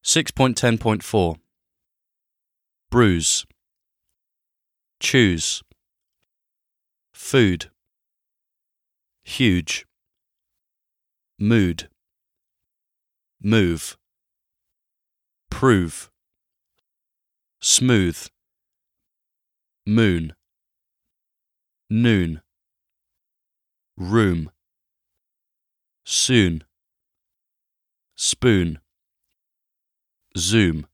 6.10.4 Bruise, choose, food, huge, mood, move, prove, smooth, moon, noon, room, soon, spoon, zoom,